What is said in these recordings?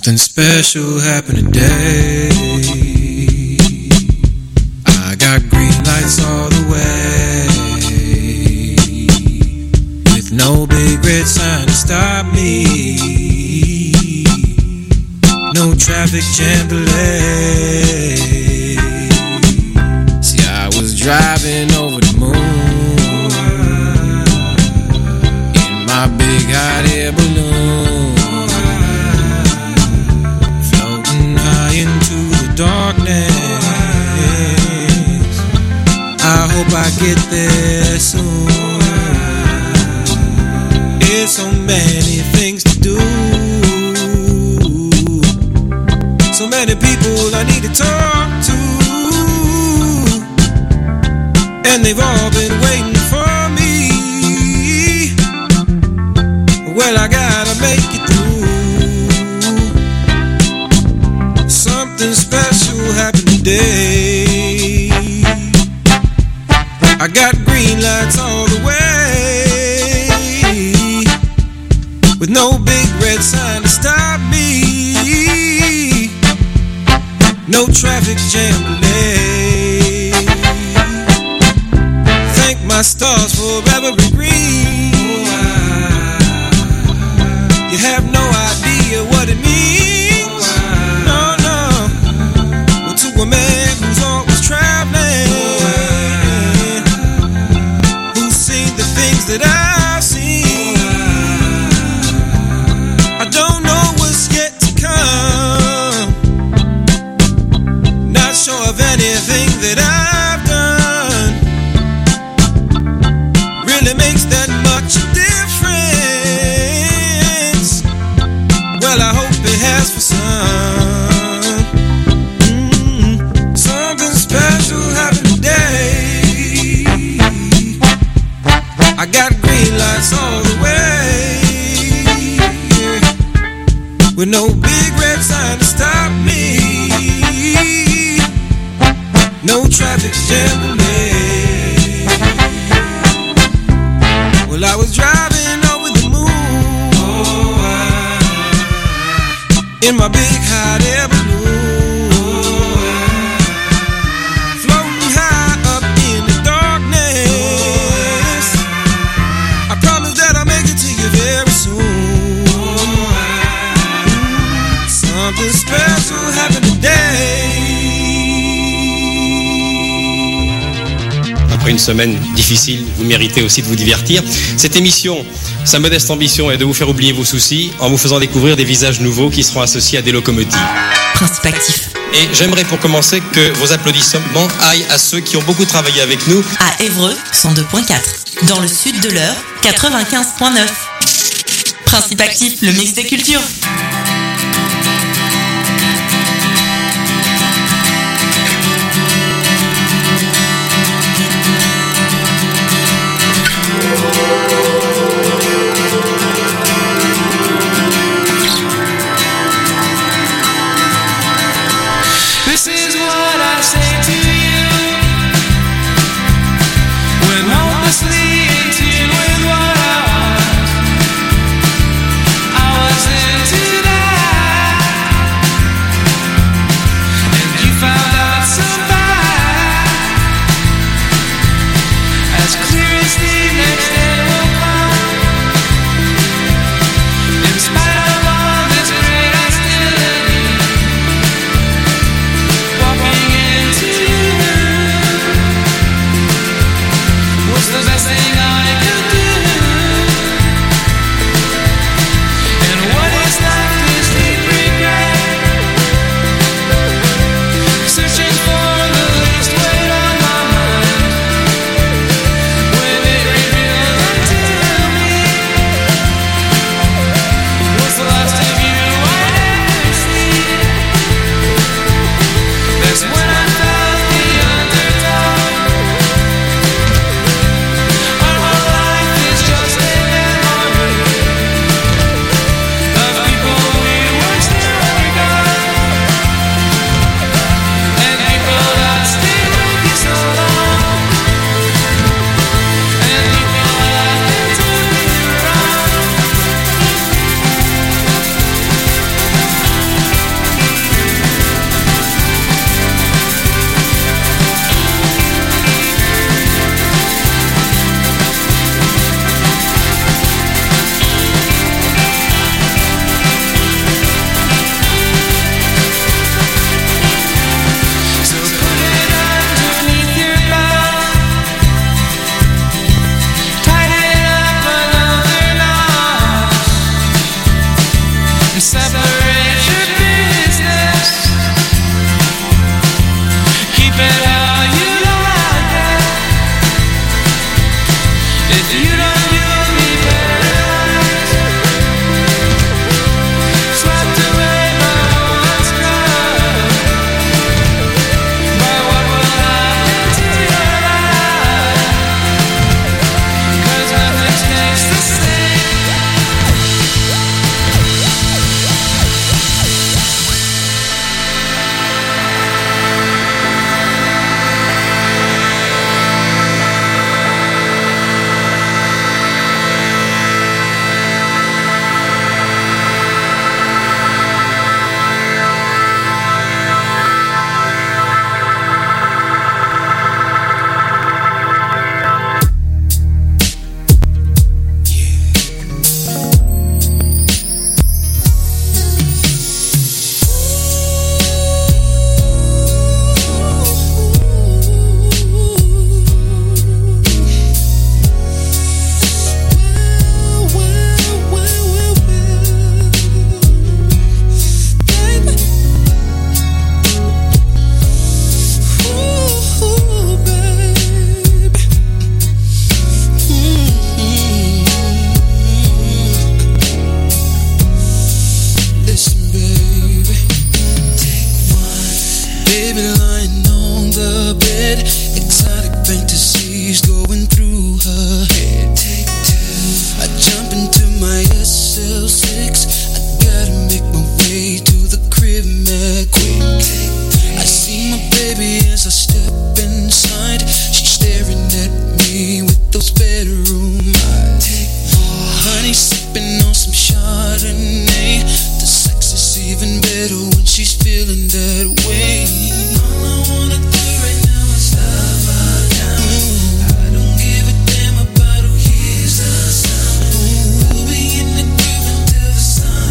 Something special happened today. I got green lights all the way, with no big red sign to stop me, no traffic jam delay. See, I was driving over the moon in my big hot air balloon, floating high into the darkness. I hope I get there soon. There's so many things to do, so many people I need to talk to, and they've all been waiting for me. Well, I gotta make it through. Something special happened today. I got green lights all the way, with no big red sign to stop me, no traffic jam delay. Thank my stars for evergreen. You have no idea what it means. No, no. Well, to a man who's always traveling, who's seen the things that I've seen, I don't know what's yet to come. Not sure of anything that I've done really makes that much difference. Well, I hope it has for some. Something special happened today. I got green lights all the way, with no big red sign to stop me, no traffic jam delay. Well, I was driving over the moon in my big hot air balloon, floating high up in the darkness. I promise that I'll make it to you very soon. Something special happened today. Après une semaine difficile, vous méritez aussi de vous divertir. Cette émission, sa modeste ambition est de vous faire oublier vos soucis en vous faisant découvrir des visages nouveaux qui seront associés à des locomotives. Principe actif. Et j'aimerais pour commencer que vos applaudissements aillent à ceux qui ont beaucoup travaillé avec nous. À Évreux, 102.4. Dans le sud de l'Eure, 95.9. Principe actif, le mix des cultures. This is what I say to you when hopelessly in tune with what I want. I was into that. baby lying on the bed, exotic fantasies going through her head. Take two. I jump into my SL6. I gotta make my way to the crib mad quick. I see my baby as I step inside. She's staring at me with those bedroom eyes. Honey sipping on some Chardonnay. The sex is even better when she's feeling that way. All I wanna do right now is love her down. I don't give a damn about who hears the sound. We'll be in the groove until the sun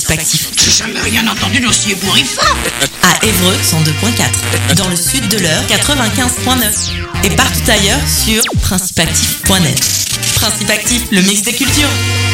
Principe Actif. J'ai jamais rien entendu d'aussi ébouriffant. À Évreux 102.4. Dans le sud de l'Eure 95.9. Et partout ailleurs sur principeactif.net. Principe Actif, le mix des cultures.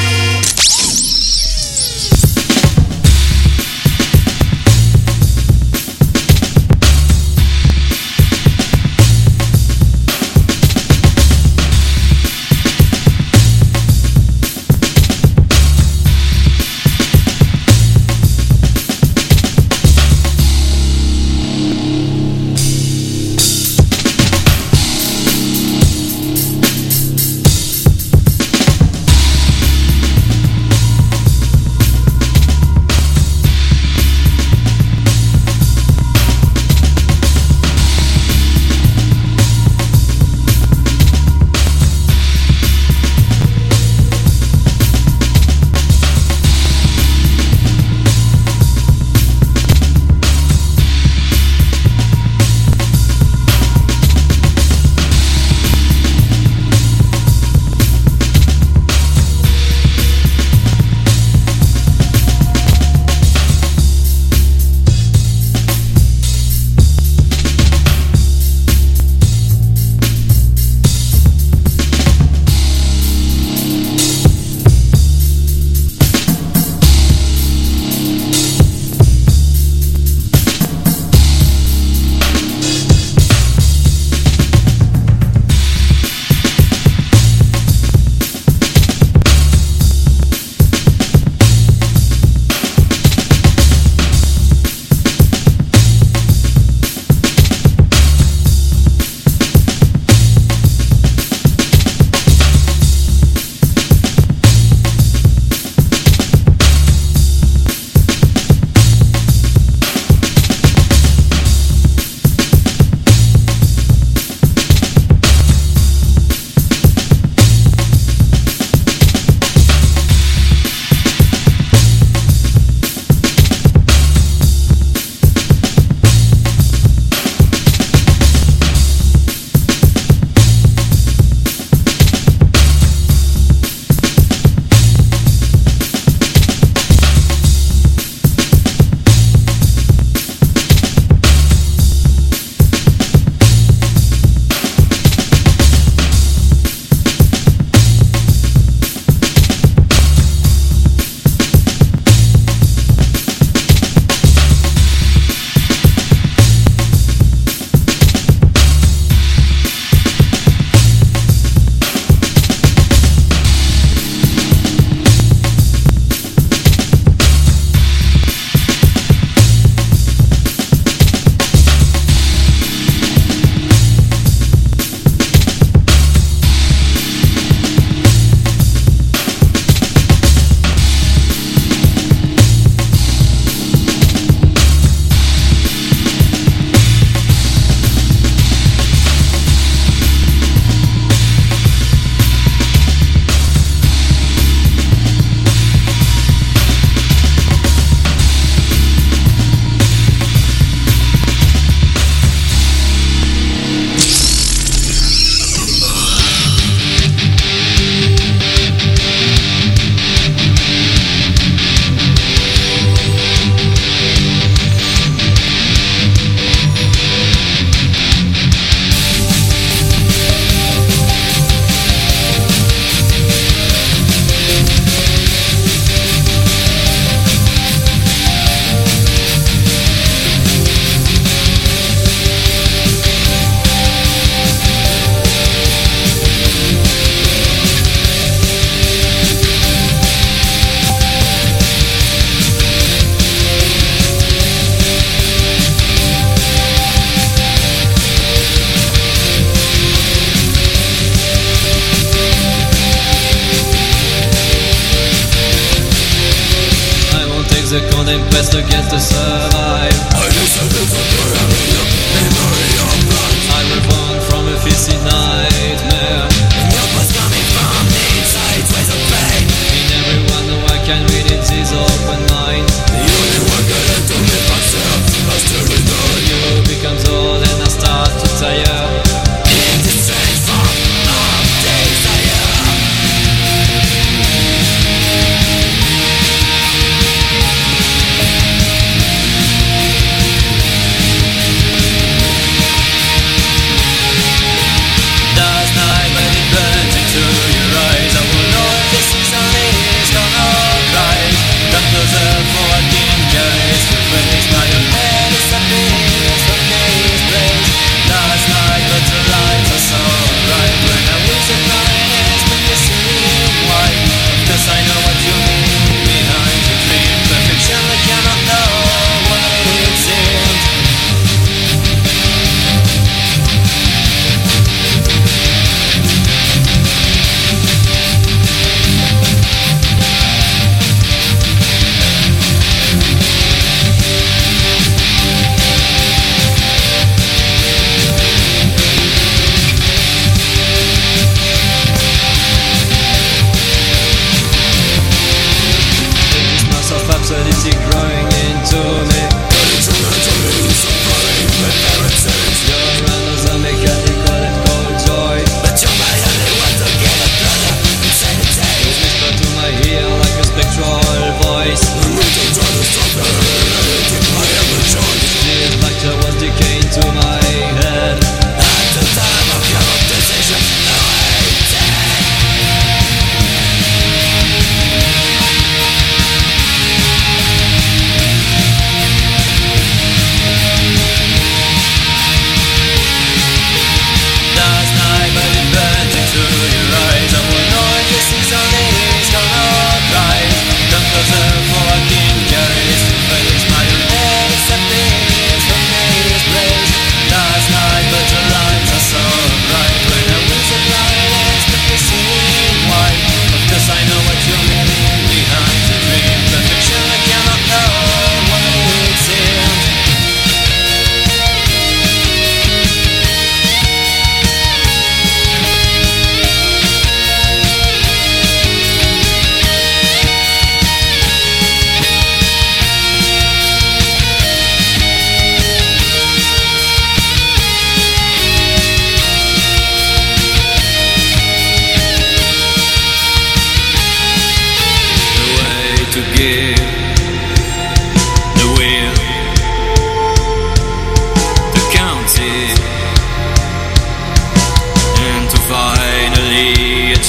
the condemned best against the survive. I reborn from a fisted nightmare. In everyone who I can read it is open mind. You becomes old and I start to tire.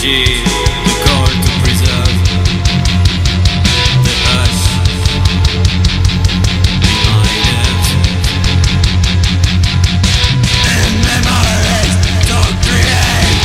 energy, the call to preserve the hush behind it. And memories to create.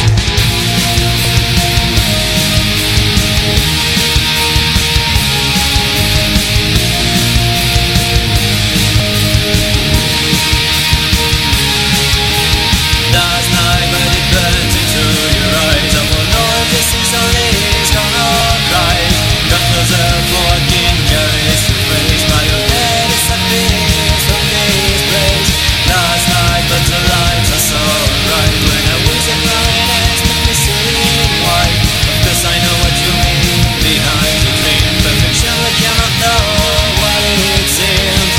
Last night when it burns into your eyes, I will know if this is only is gonna rise. Got yourself walking, carries your face, by your head disappears from this place. Last night but the lights are so bright, when I was in my hands with me sitting white. Of course I know what you mean, behind the dream, perfection I cannot know what it seems.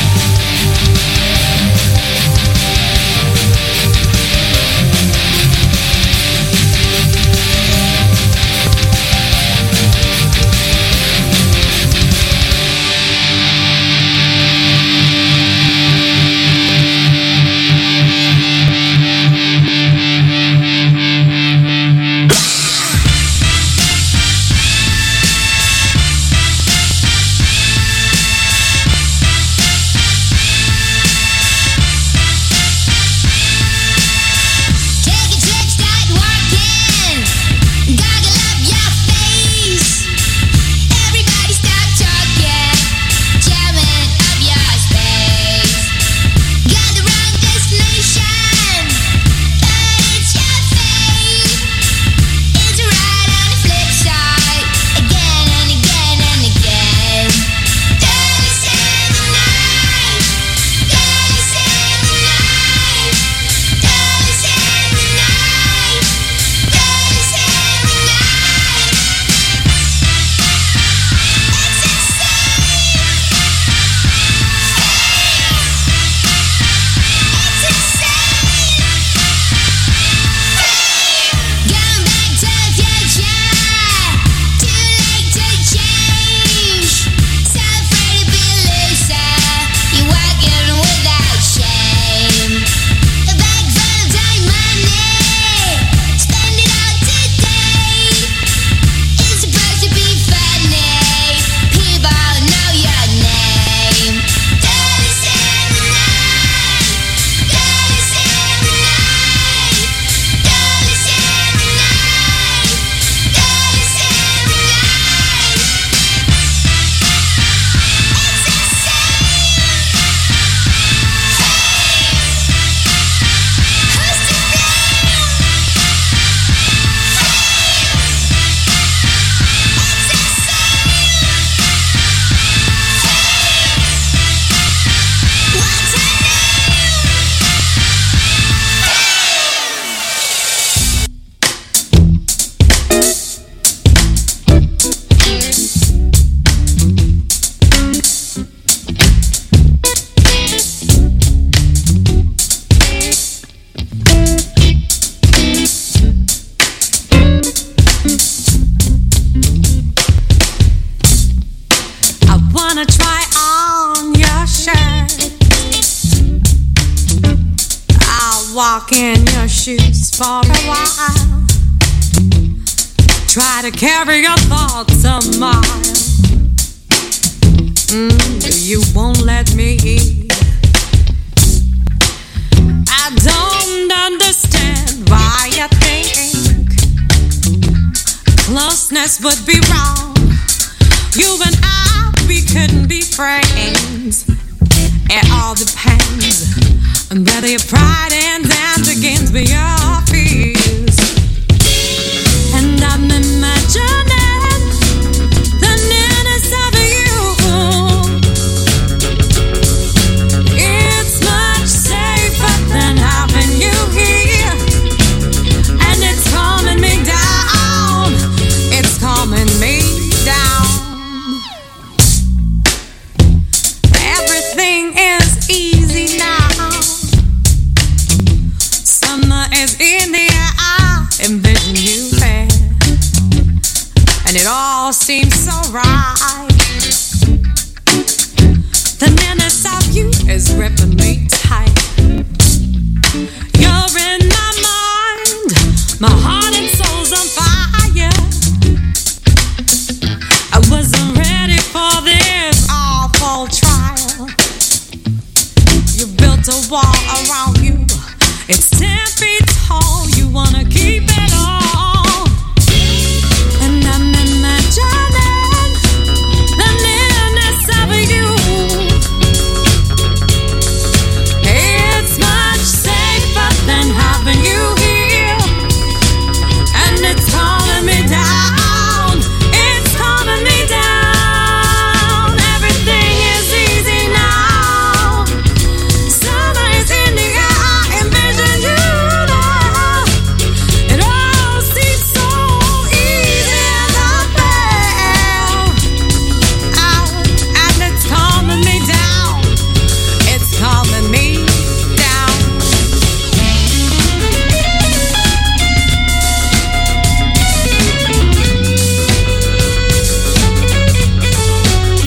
Walk in your shoes for a while. Try to carry your thoughts a mile. You won't let me. I don't understand why you think closeness would be wrong. You and I, we couldn't be friends. It all depends on whether your pride ends and begins with your fears. And I'm imagining the nearness of you. It's much safer than having you here. And it's calming me down. It's calming me down. Everything is easy now. Summer is in the air. I envision you there, and it all seems so right. The nearness of you is gripping me tight. You're in my mind. My heart and soul's on fire. around you. It's 10 feet tall. You wanna keep